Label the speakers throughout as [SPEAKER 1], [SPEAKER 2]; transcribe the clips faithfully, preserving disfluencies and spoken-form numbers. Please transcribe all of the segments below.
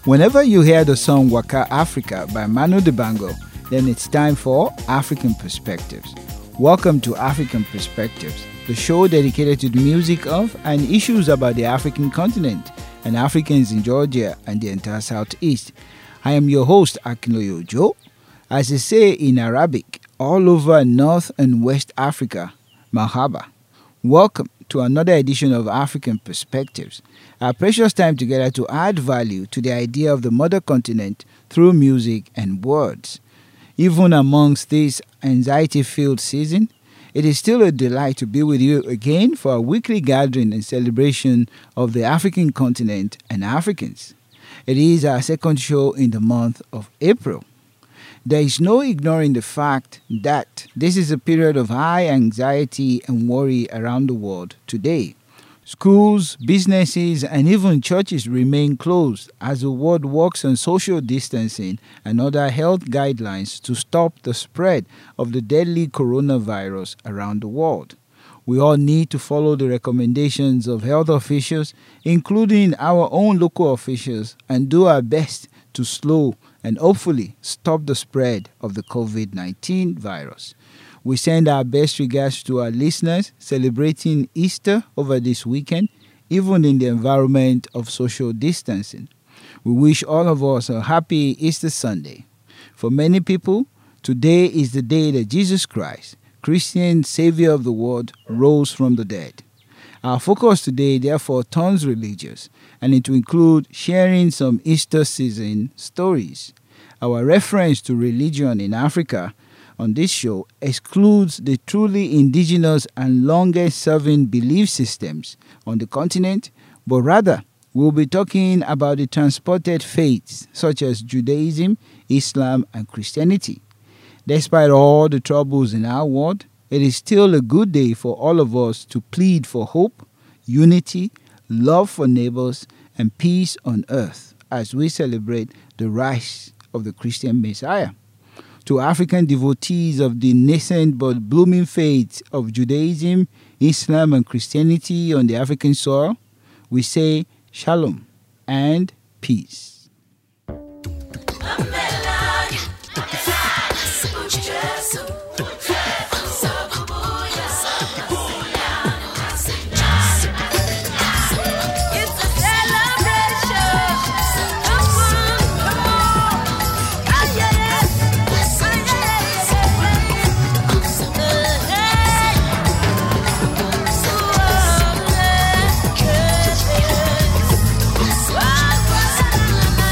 [SPEAKER 1] Whenever you hear the song Waka Africa by Manu Dibango, then it's time for African Perspectives. Welcome to African Perspectives, the show dedicated to the music of and issues about the African continent and Africans in Georgia and the entire Southeast. I am your host, Akinloye Ojo. As they say in Arabic, all over North and West Africa, Mahaba. Welcome to another edition of African Perspectives, our precious time together to add value to the idea of the mother continent through music and words. Even amongst this anxiety-filled season, it is still a delight to be with you again for a weekly gathering and celebration of the African continent and Africans. It is our second show in the month of April. There is no ignoring the fact that this is a period of high anxiety and worry around the world today. Schools, businesses, and even churches remain closed as the world works on social distancing and other health guidelines to stop the spread of the deadly coronavirus around the world. We all need to follow the recommendations of health officials, including our own local officials, and do our best to slow and hopefully stop the spread of the covid nineteen virus. We send our best regards to our listeners celebrating Easter over this weekend, even in the environment of social distancing. We wish all of us a happy Easter Sunday. For many people, today is the day that Jesus Christ, Christian Savior of the world, rose from the dead. Our focus today therefore turns religious, and it will include sharing some Easter season stories. Our reference to religion in Africa on this show excludes the truly indigenous and longest-serving belief systems on the continent, but rather we'll be talking about the transported faiths such as Judaism, Islam, and Christianity. Despite all the troubles in our world, it is still a good day for all of us to plead for hope, unity, love for neighbors, and peace on earth as we celebrate the rise of the Christian Messiah. To African devotees of the nascent but blooming faiths of Judaism, Islam, and Christianity on the African soil, we say Shalom and peace.
[SPEAKER 2] Wow.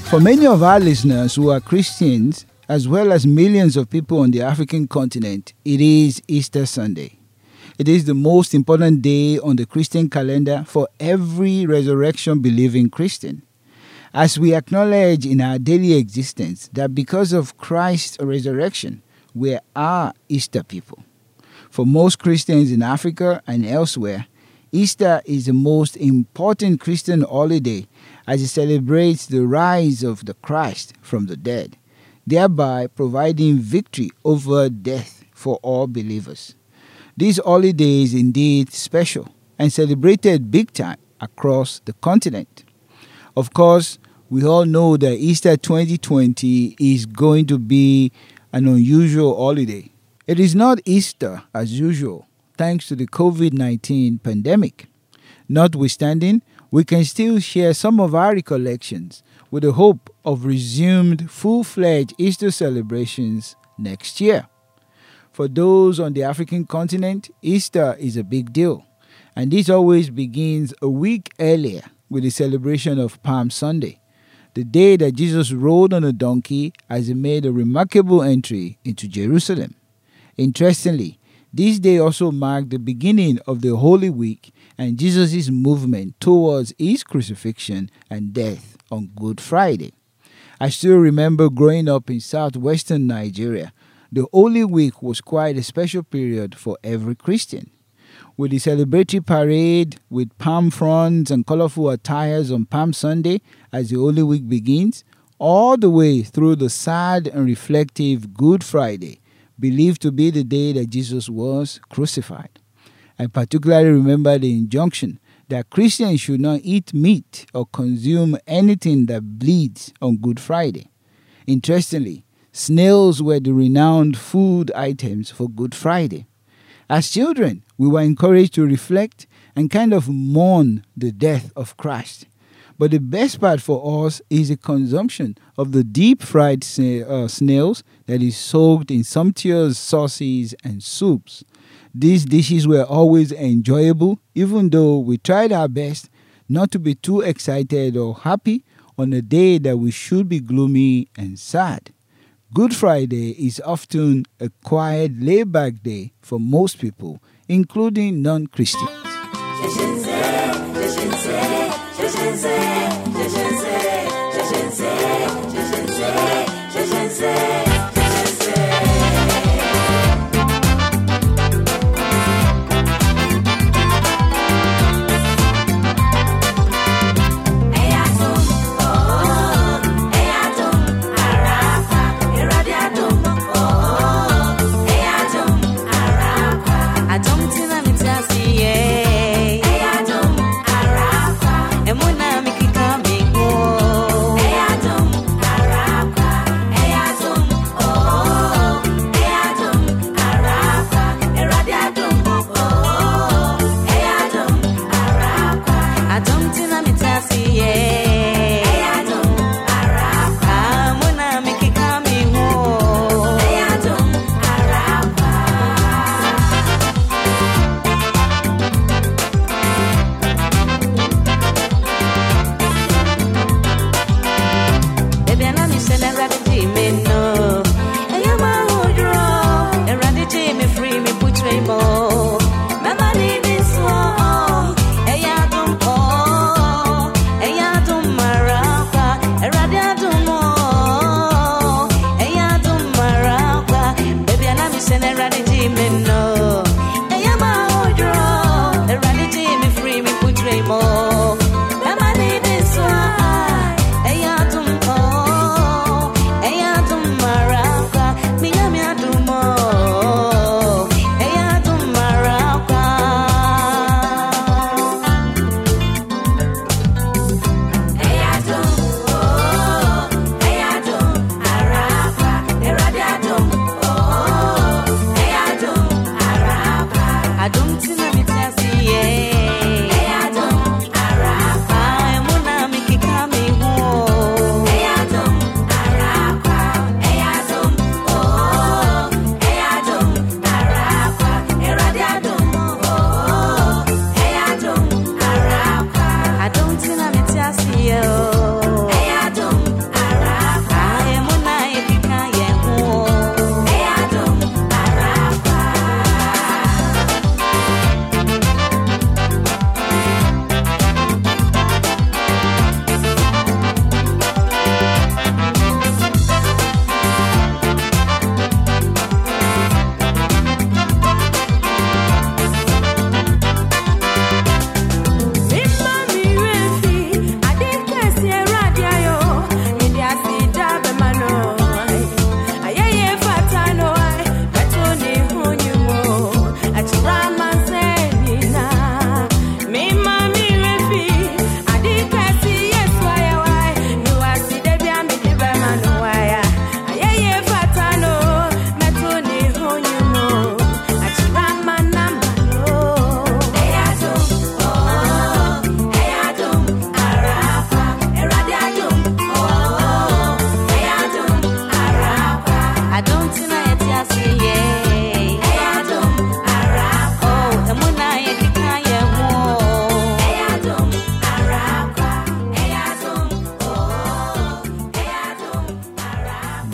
[SPEAKER 1] For many of our listeners who are Christians, as well as millions of people on the African continent, it is Easter Sunday. It is the most important day on the Christian calendar for every resurrection-believing Christian, as we acknowledge in our daily existence that because of Christ's resurrection, we are Easter people. For most Christians in Africa and elsewhere, Easter is the most important Christian holiday as it celebrates the rise of the Christ from the dead, thereby providing victory over death for all believers. This holiday is indeed special and celebrated big time across the continent. Of course, we all know that Easter twenty twenty is going to be an unusual holiday. It is not Easter as usual, thanks to the covid nineteen pandemic. Notwithstanding, we can still share some of our recollections with the hope of resumed full-fledged Easter celebrations next year. For those on the African continent, Easter is a big deal, and this always begins a week earlier with the celebration of Palm Sunday, the day that Jesus rode on a donkey as he made a remarkable entry into Jerusalem. Interestingly, this day also marked the beginning of the Holy Week and Jesus' movement towards his crucifixion and death on Good Friday. I still remember growing up in southwestern Nigeria. The Holy Week was quite a special period for every Christian. With the celebratory parade with palm fronds and colorful attires on Palm Sunday as the Holy Week begins, all the way through the sad and reflective Good Friday, believed to be the day that Jesus was crucified. I particularly remember the injunction that Christians should not eat meat or consume anything that bleeds on Good Friday. Interestingly, snails were the renowned food items for Good Friday. As children, we were encouraged to reflect and kind of mourn the death of Christ. But the best part for us is the consumption of the deep-fried uh, snails that is soaked in sumptuous sauces and soups. These dishes were always enjoyable, even though we tried our best not to be too excited or happy on a day that we should be gloomy and sad. Good Friday is often a quiet, laid-back day for most people, including non-Christians.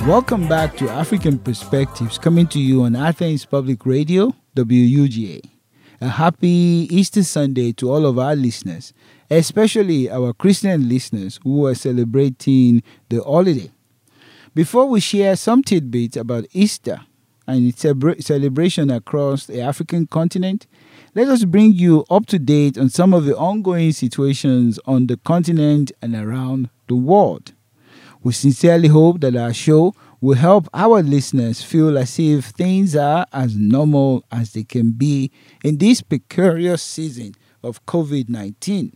[SPEAKER 1] Welcome back to African Perspectives, coming to you on Athens Public Radio, W U G A. A happy Easter Sunday to all of our listeners, especially our Christian listeners who are celebrating the holiday. Before we share some tidbits about Easter and its celebration across the African continent, let us bring you up to date on some of the ongoing situations on the continent and around the world. We sincerely hope that our show will help our listeners feel as if things are as normal as they can be in this precarious season of covid nineteen.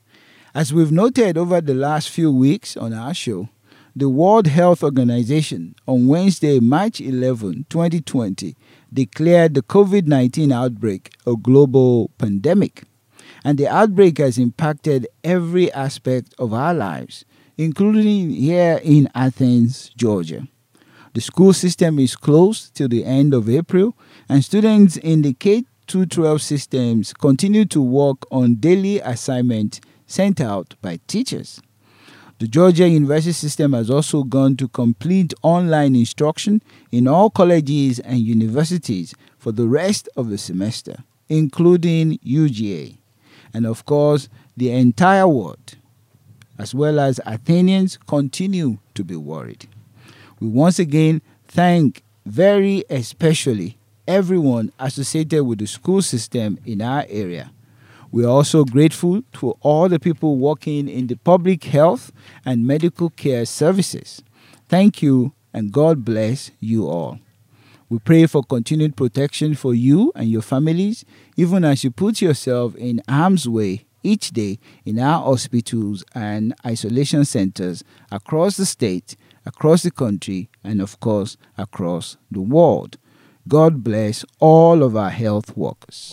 [SPEAKER 1] As we've noted over the last few weeks on our show, the World Health Organization on Wednesday, March eleventh, twenty twenty, declared the covid nineteen outbreak a global pandemic. And the outbreak has impacted every aspect of our lives, including here in Athens, Georgia. The school system is closed till the end of April, and students in the K through twelve systems continue to work on daily assignments sent out by teachers. The Georgia University system has also gone to complete online instruction in all colleges and universities for the rest of the semester, including U G A. And of course, the entire world, as well as Athenians, continue to be worried. We once again thank very especially everyone associated with the school system in our area. We are also grateful to all the people working in the public health and medical care services. Thank you, and God bless you all. We pray for continued protection for you and your families, even as you put yourself in harm's way each day in our hospitals and isolation centers across the state, across the country, and of course, across the world. God bless all of our health workers.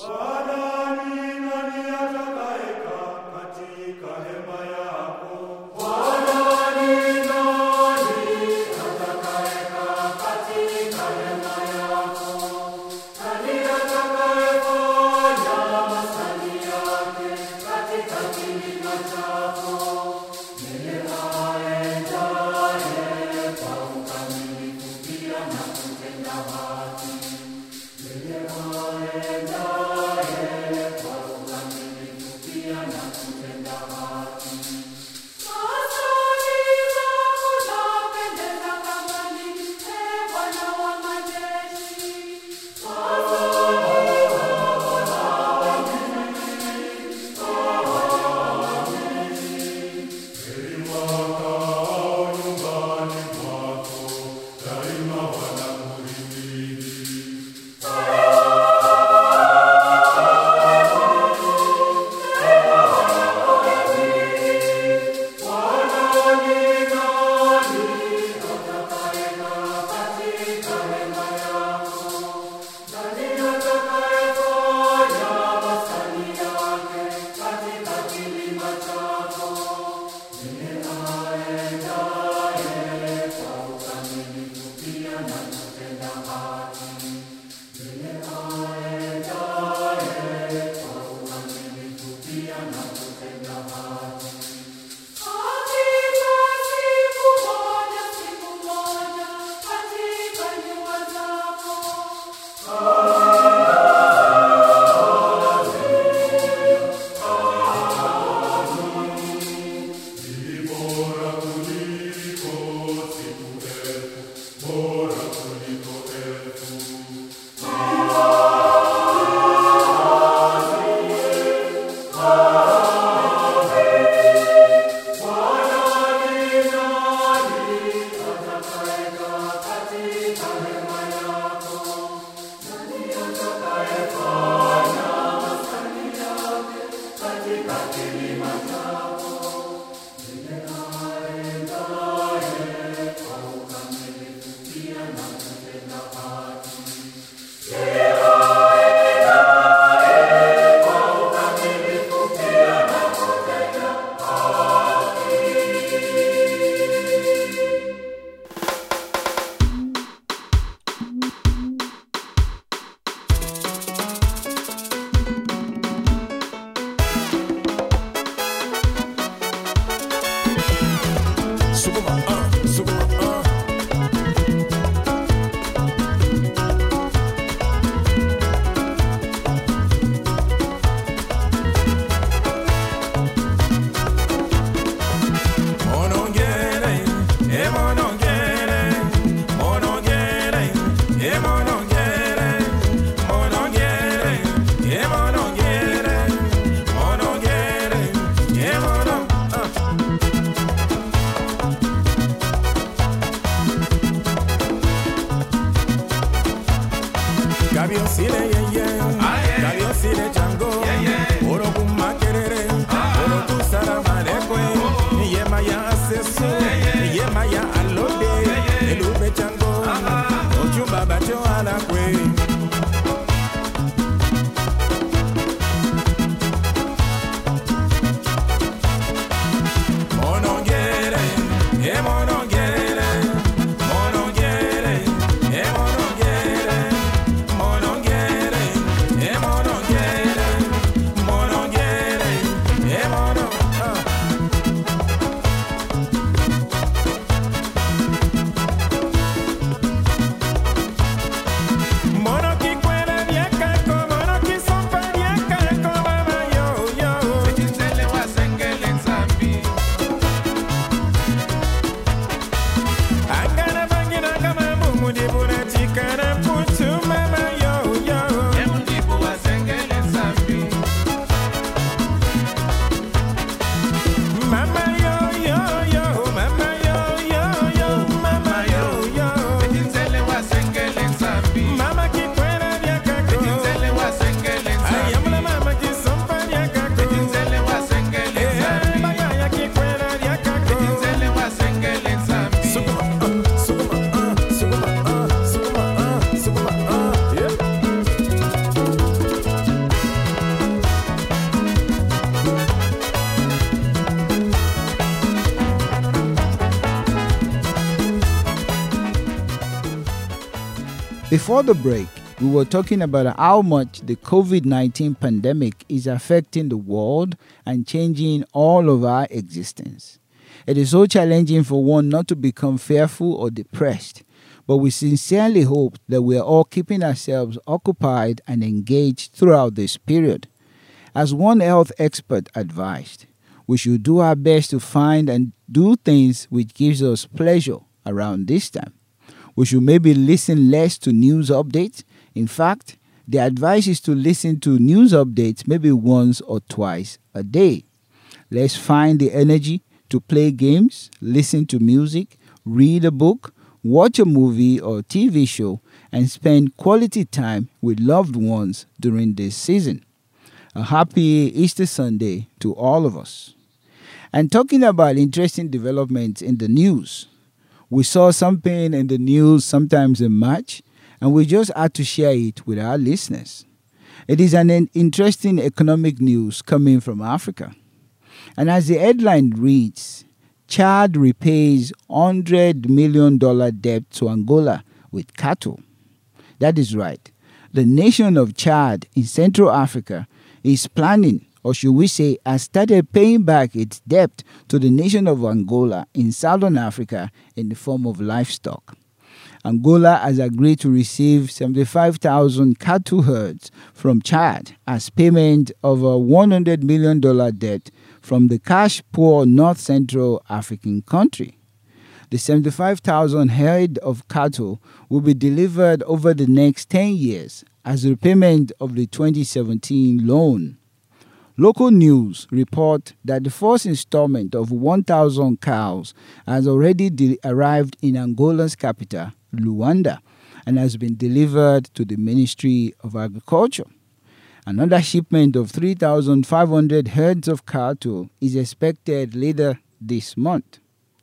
[SPEAKER 1] Before the break, we were talking about how much the covid nineteen pandemic is affecting the world and changing all of our existence. It is so challenging for one not to become fearful or depressed, but we sincerely hope that we are all keeping ourselves occupied and engaged throughout this period. As one health expert advised, we should do our best to find and do things which gives us pleasure around this time. We should maybe listen less to news updates. In fact, the advice is to listen to news updates maybe once or twice a day. Let's find the energy to play games, listen to music, read a book, watch a movie or T V show, and spend quality time with loved ones during this season. A happy Easter Sunday to all of us. And talking about interesting developments in the news, we saw something in the news sometimes in March, and we just had to share it with our listeners. It is an interesting economic news coming from Africa. And as the headline reads, Chad repays one hundred million dollars debt to Angola with cattle. That is right. The nation of Chad in Central Africa is planning, or should we say, has started paying back its debt to the nation of Angola in Southern Africa in the form of livestock. Angola has agreed to receive seventy-five thousand cattle herds from Chad as payment of a one hundred million dollars debt from the cash-poor North Central African country. The seventy-five thousand herd of cattle will be delivered over the next ten years as repayment of the twenty seventeen loan. Local news report that the first installment of one thousand cows has already de- arrived in Angola's capital, Luanda, and has been delivered to the Ministry of Agriculture. Another shipment of three thousand five hundred herds of cattle is expected later this month.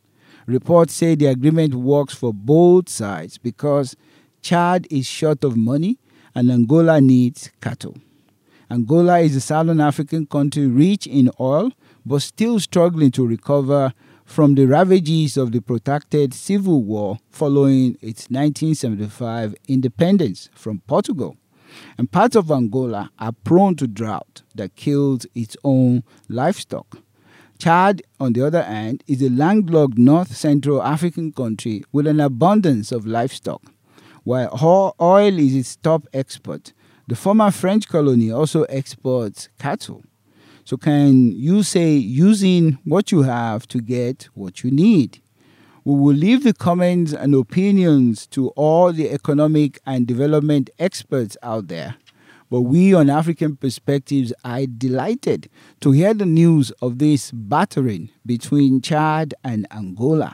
[SPEAKER 1] Reports say the agreement works for both sides because Chad is short of money and Angola needs cattle. Angola is a Southern African country rich in oil, but still struggling to recover from the ravages of the protracted civil war following its nineteen seventy-five independence from Portugal. And parts of Angola are prone to drought that kills its own livestock. Chad, on the other hand, is a landlocked North Central African country with an abundance of livestock. While oil is its top export, the former French colony also exports cattle. So can you say using what you have to get what you need? We will leave the comments and opinions to all the economic and development experts out there. But we on African Perspectives are delighted to hear the news of this battering between Chad and Angola.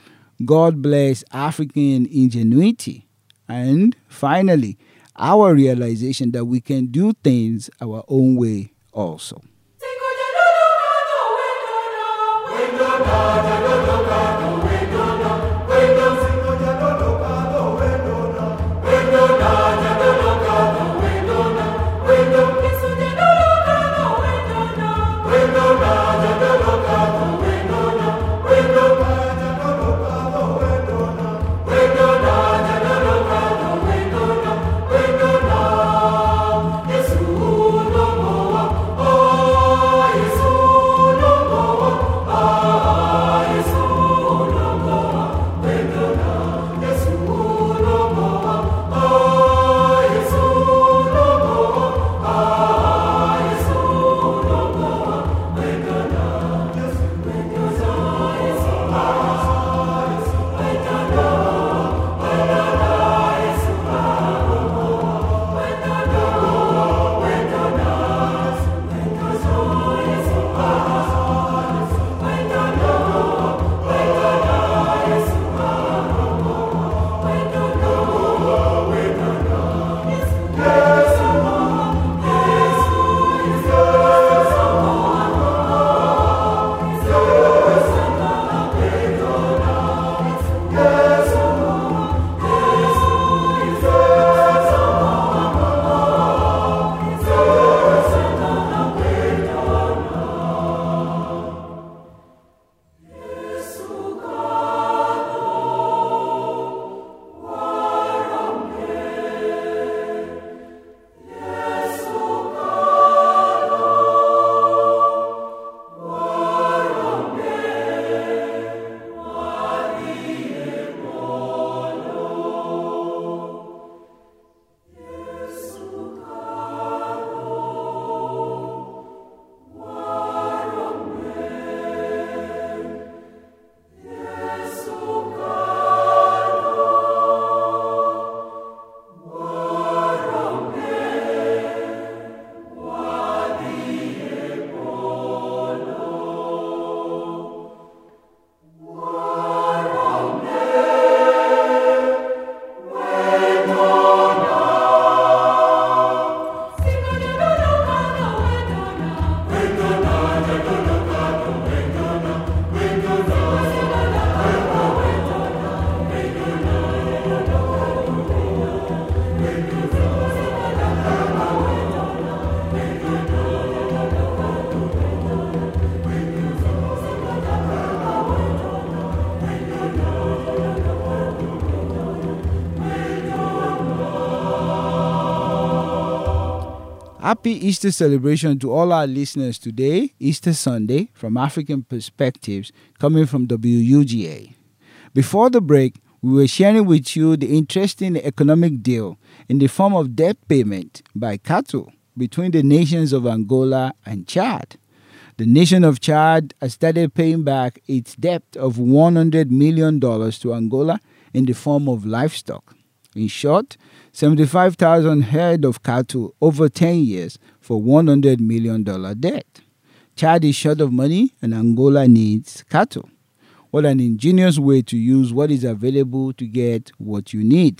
[SPEAKER 1] God bless African ingenuity. And finally, our realization that we can do things our own way also.
[SPEAKER 2] Yes.
[SPEAKER 1] Happy Easter celebration to all our listeners today, Easter Sunday, from African Perspectives, coming from W U G A. Before the break, we were sharing with you the interesting economic deal in the form of debt payment by cattle between the nations of Angola and Chad. The nation of Chad has started paying back its debt of one hundred million dollars to Angola in the form of livestock. In short, seventy-five thousand head of cattle over ten years for one hundred million dollars debt. Chad is short of money and Angola needs cattle. What an ingenious way to use what is available to get what you need.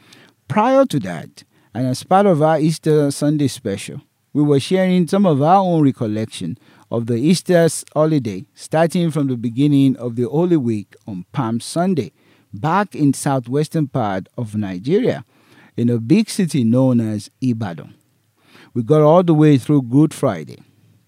[SPEAKER 1] Prior to that, and as part of our Easter Sunday special, we were sharing some of our own recollection of the Easter holiday, starting from the beginning of the Holy Week on Palm Sunday, back in southwestern part of Nigeria, in a big city known as Ibadan. We got all the way through Good Friday.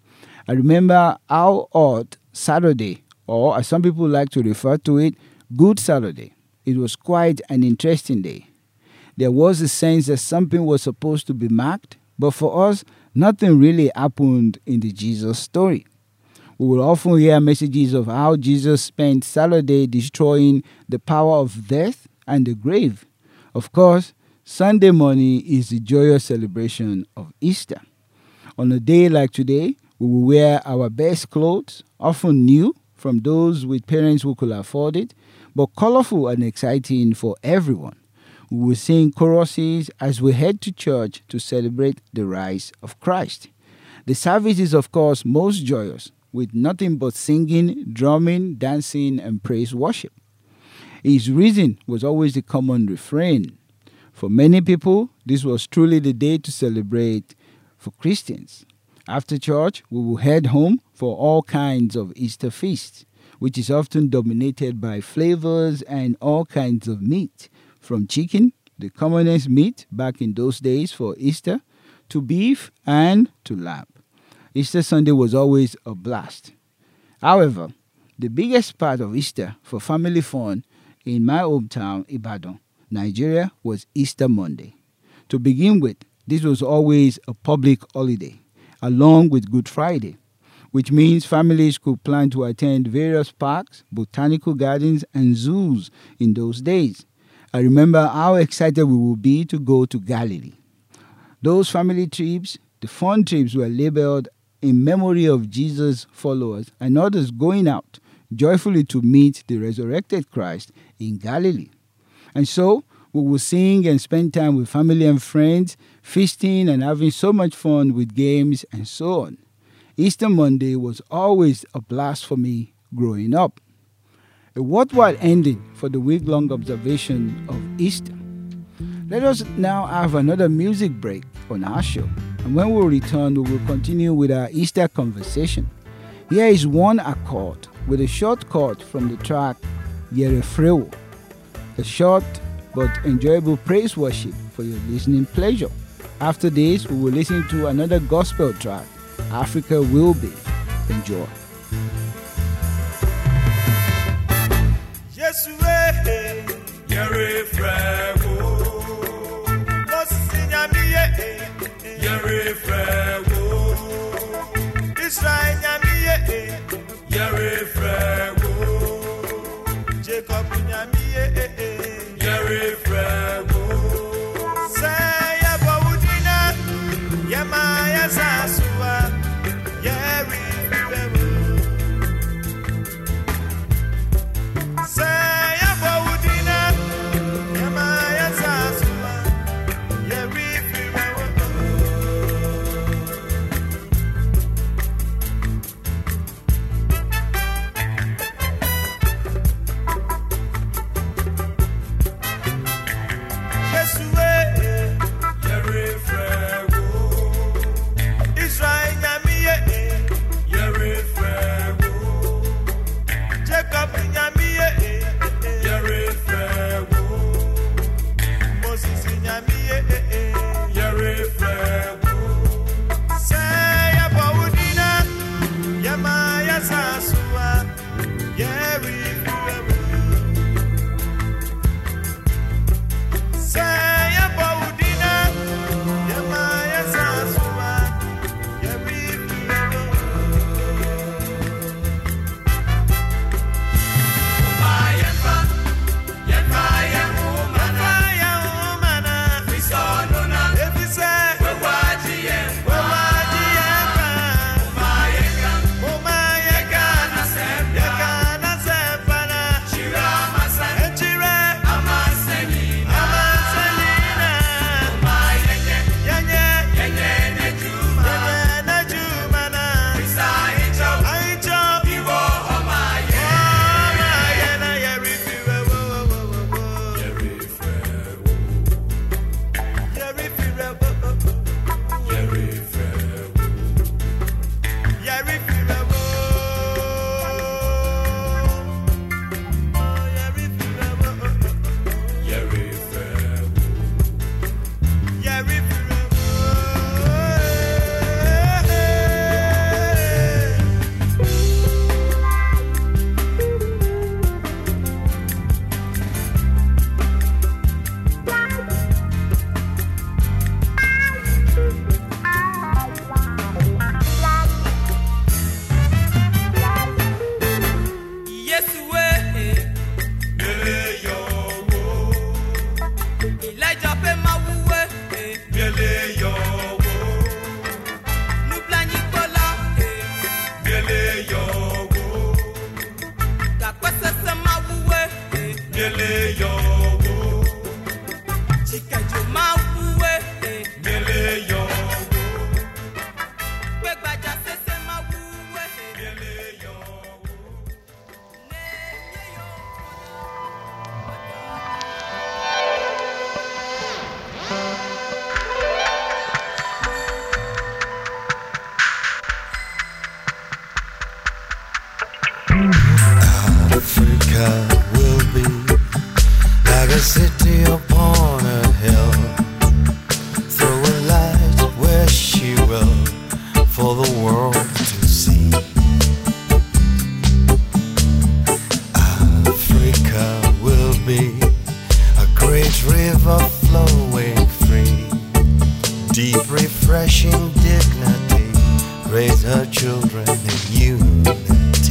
[SPEAKER 1] I remember how odd Saturday, or as some people like to refer to it, Good Saturday. It was quite an interesting day. There was a sense that something was supposed to be marked, but for us, nothing really happened in the Jesus story. We will often hear messages of how Jesus spent Saturday destroying the power of death and the grave. Of course, Sunday morning is the joyous celebration of Easter. On a day like today, we will wear our best clothes, often new from those with parents who could afford it, but colorful and exciting for everyone. We will sing choruses as we head to church to celebrate the rise of Christ. The service is, of course, most joyous, with nothing but singing, drumming, dancing, and praise worship. His reason was always the common refrain. For many people, this was truly the day to celebrate for Christians. After church, we will head home for all kinds of Easter feasts, which is often dominated by flavors and all kinds of meat, from chicken, the commonest meat back in those days for Easter, to beef and to lamb. Easter Sunday was always a blast. However, the biggest part of Easter for family fun in my hometown, Ibadan, Nigeria, was Easter Monday. To begin with, this was always a public holiday, along with Good Friday, which means families could plan to attend various parks, botanical gardens, and zoos in those days. I remember how excited we would be to go to Galilee. Those family trips, the fun trips, were labeled in memory of Jesus' followers and others going out joyfully to meet the resurrected Christ in Galilee. And so, we will sing and spend time with family and friends, feasting and having so much fun with games and so on. Easter Monday was always a blast for me growing up. A worthwhile ending for the week-long observation of Easter. Let us now have another music break on our show, and when we return, we will continue with our Easter conversation. Here is one accord with a short chord from the track Yerefrewo, a short but enjoyable praise worship for your listening pleasure. After this, we will listen to another gospel track, Africa Will Be. Enjoy.
[SPEAKER 2] Yesu eh Yerefrewo Mosinyamiye Yerefrewo Israel nyamiye Yerefrewo Jacob nyamiye Yerefrewo Saya bawudina Yamaya sasua Yerefrewo Saya bawudina Yamaya sasua Yerefrewo Nyele yowo.
[SPEAKER 3] Chikejo máa wúwe.
[SPEAKER 2] Nyele yowo.
[SPEAKER 3] Gbẹ̀gbàjà ṣẹ̀ṣẹ̀ máa wúwe.
[SPEAKER 2] Nyele yowo.
[SPEAKER 4] Africa will be like a city upon a hill, throw a light where she will, for the world to see. Africa will be a great river flowing free, deep refreshing dignity, raise her children in unity.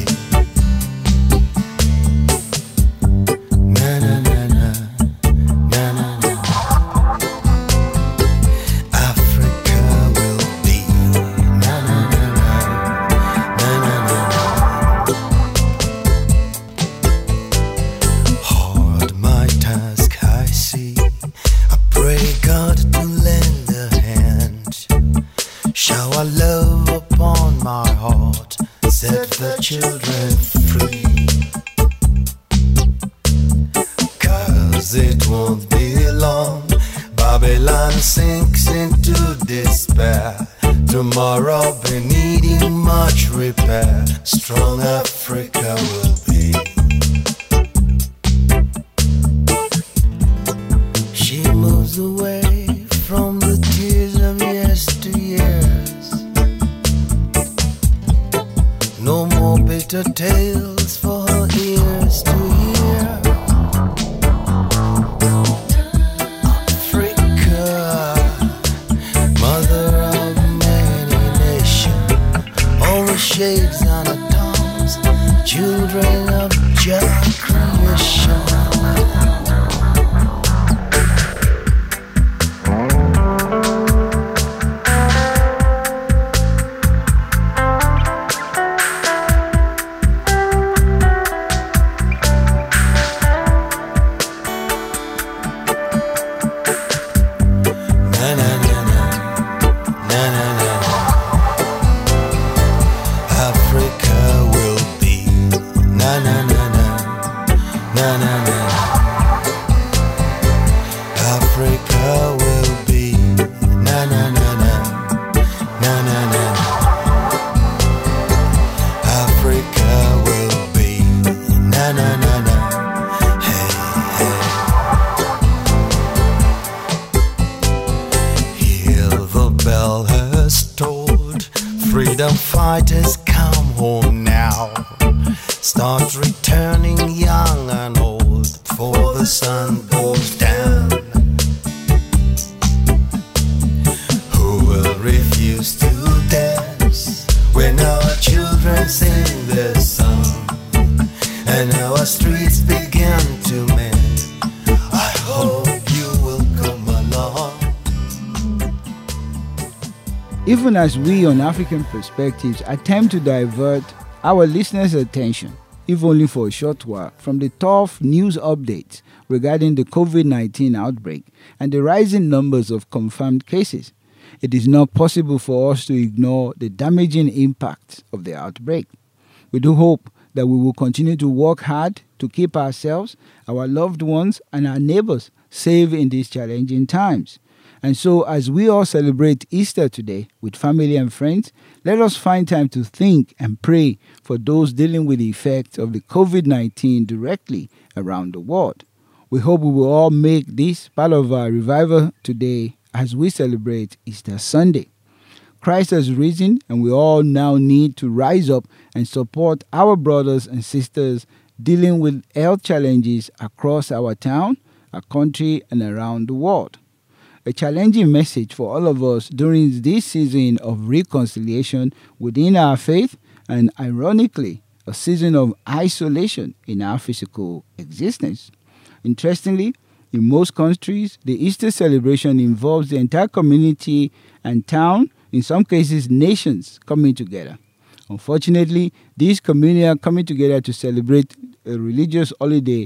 [SPEAKER 4] Shower love upon my heart, set the children free. Cause it won't be long, Babylon sinks into despair. Tomorrow be needing much repair, strong Africa will be. She moves away from the tears of yesteryears. No more bitter tales for her ears to hear. Africa, mother of many nations, all the shades on her tongues, children of Jah creation. Freedom fighters, come home now. Start returning young and old before the sun goes down. Who will refuse to dance when our children sing their song and our streets begin to mend? I hope you will come along.
[SPEAKER 1] Even as we on African Perspectives attempt to divert our listeners' attention, if only for a short while, from the tough news updates regarding the COVID nineteen outbreak and the rising numbers of confirmed cases, it is not possible for us to ignore the damaging impact of the outbreak. We do hope that we will continue to work hard to keep ourselves, our loved ones, and our neighbors safe in these challenging times. And so, as we all celebrate Easter today with family and friends, let us find time to think and pray for those dealing with the effects of the COVID nineteen directly around the world. We hope we will all make this part of our revival today as we celebrate Easter Sunday. Christ has risen, and we all now need to rise up and support our brothers and sisters dealing with health challenges across our town, our country, and around the world. A challenging message for all of us during this season of reconciliation within our faith and, ironically, a season of isolation in our physical existence. Interestingly, in most countries, the Easter celebration involves the entire community and town, in some cases nations, coming together. Unfortunately, these communities are coming together to celebrate a religious holiday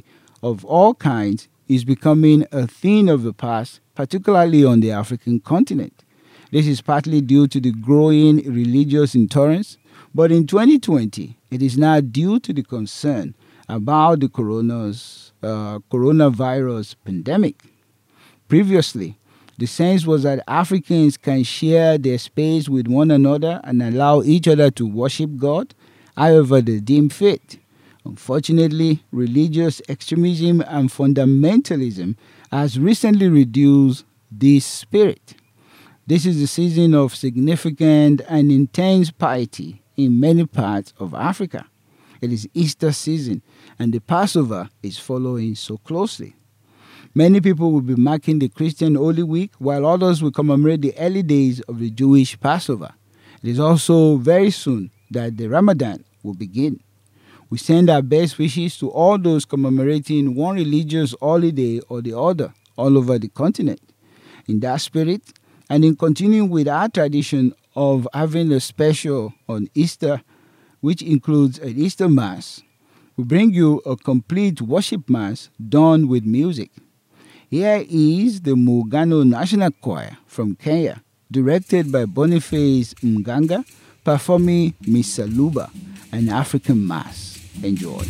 [SPEAKER 1] of all kinds is becoming a thing of the past, particularly on the African continent. This is partly due to the growing religious intolerance, but in twenty twenty, it is now due to the concern about the corona's, uh, coronavirus pandemic. Previously, the sense was that Africans can share their space with one another and allow each other to worship God however they deem fit. Unfortunately, religious extremism and fundamentalism has recently reduced this spirit. This is the season of significant and intense piety in many parts of Africa. It is Easter season, and the Passover is following so closely. Many people will be marking the Christian Holy Week, while others will commemorate the early days of the Jewish Passover. It is also very soon that the Ramadan will begin. We send our best wishes to all those commemorating one religious holiday or the other all over the continent. In that spirit, and in continuing with our tradition of having a special on Easter, which includes an Easter Mass, we bring you a complete worship Mass done with music. Here is the Muungano National Choir from Kenya, directed by Boniface Mganga, performing Misaluba, an African Mass. Enjoy.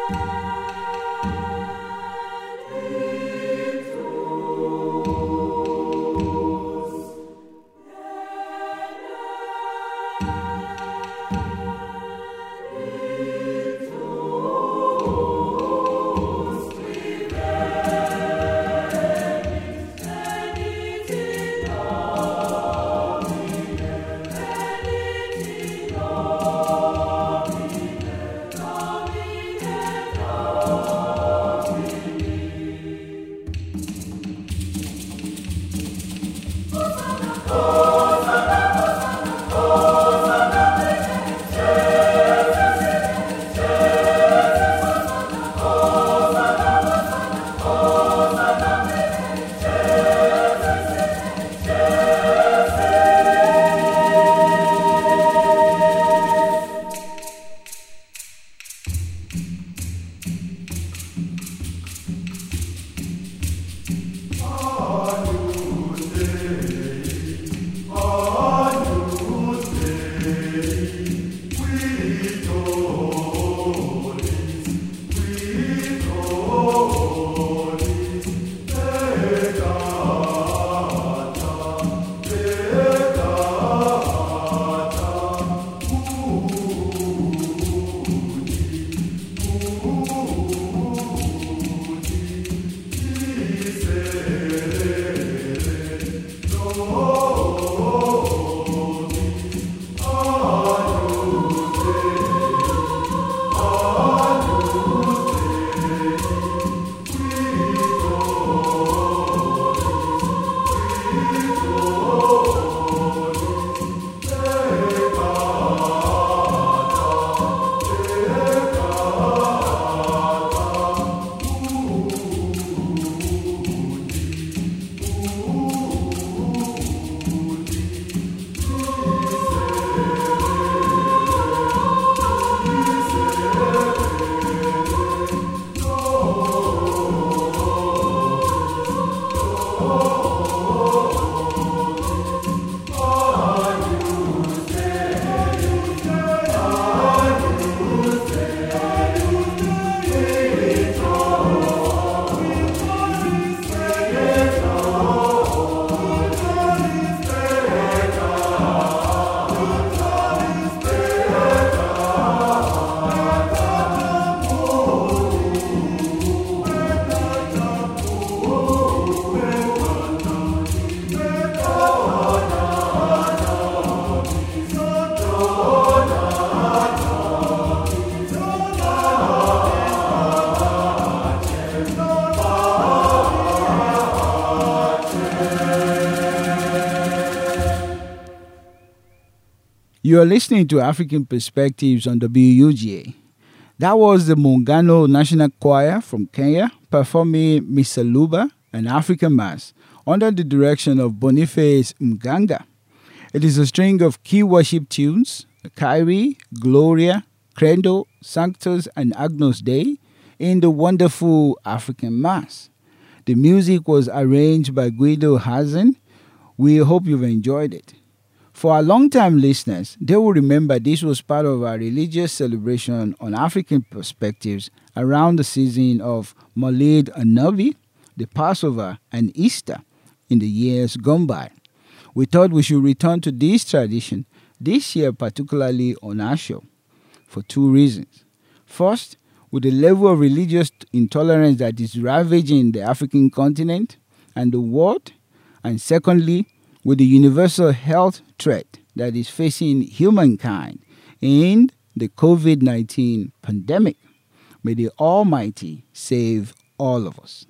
[SPEAKER 1] You are listening to African Perspectives on W U G A. That was the Muungano National Choir from Kenya performing Misaluba, an African Mass, under the direction of Boniface Mganga. It is a string of key worship tunes, Kyrie, Gloria, Crendo, Sanctus, and Agnus Dei, in the wonderful African Mass. The music was arranged by Guido Hazen. We hope you've enjoyed it. For our long-time listeners, they will remember this was part of our religious celebration on African Perspectives around the season of Maulid an-Nabi, the Passover, and Easter in the years gone by. We thought we should return to this tradition this year, particularly on our show, for two reasons. First, with the level of religious intolerance that is ravaging the African continent and the world, and secondly, with the universal health threat that is facing humankind in the COVID nineteen pandemic. May the Almighty save all of us.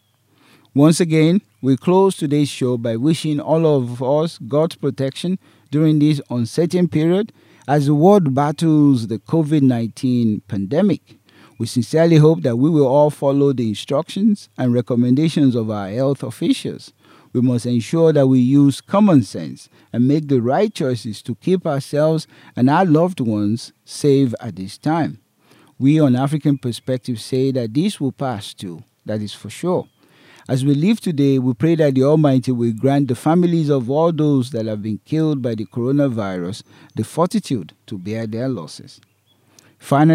[SPEAKER 1] Once again, we close today's show by wishing all of us God's protection during this uncertain period as the world battles the COVID nineteen pandemic. We sincerely hope that we will all follow the instructions and recommendations of our health officials. We must ensure that we use common sense and make the right choices to keep ourselves and our loved ones safe at this time. We on African Perspective say that this will pass too, that is for sure. As we live today, we pray that the Almighty will grant the families of all those that have been killed by the coronavirus the fortitude to bear their losses. Finally,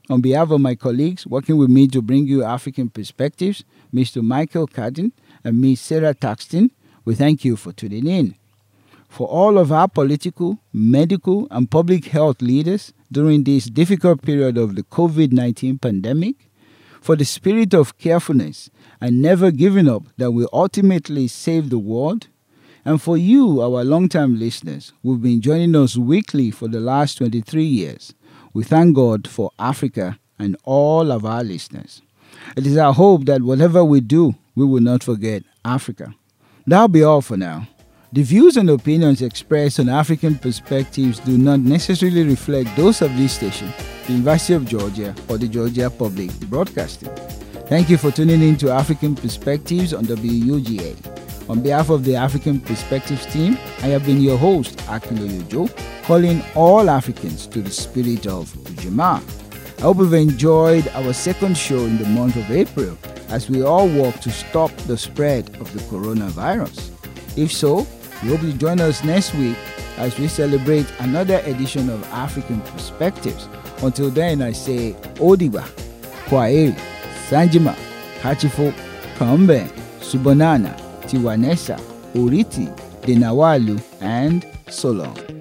[SPEAKER 1] On behalf of my colleagues working with me to bring you African Perspectives, Mister Michael Cardin and Miss Sarah Taxton, we thank you for tuning in. For all of our political, medical, and public health leaders during this difficult period of the COVID nineteen pandemic, for the spirit of carefulness and never giving up that will ultimately save the world, and for you, our long-time listeners, who've been joining us weekly for the last twenty-three years, we thank God for Africa and all of our listeners. It is our hope that whatever we do, we will not forget Africa. That'll be all for now. The views and opinions expressed on African Perspectives do not necessarily reflect those of this station, the University of Georgia, or the Georgia Public Broadcasting. Thank you for tuning in to African Perspectives on W U G A. On behalf of the African Perspectives team, I have been your host, Akinloyo Joe, calling all Africans to the spirit of Ujima. I hope you've enjoyed our second show in the month of April as we all work to stop the spread of the coronavirus. If so, we hope you join us next week as we celebrate another edition of African Perspectives. Until then, I say Odiba, Kwaeri, Sanjima, Hachifo, Kambe, Subonana, Tiwanesa, Oriti, Denawalu, and so long.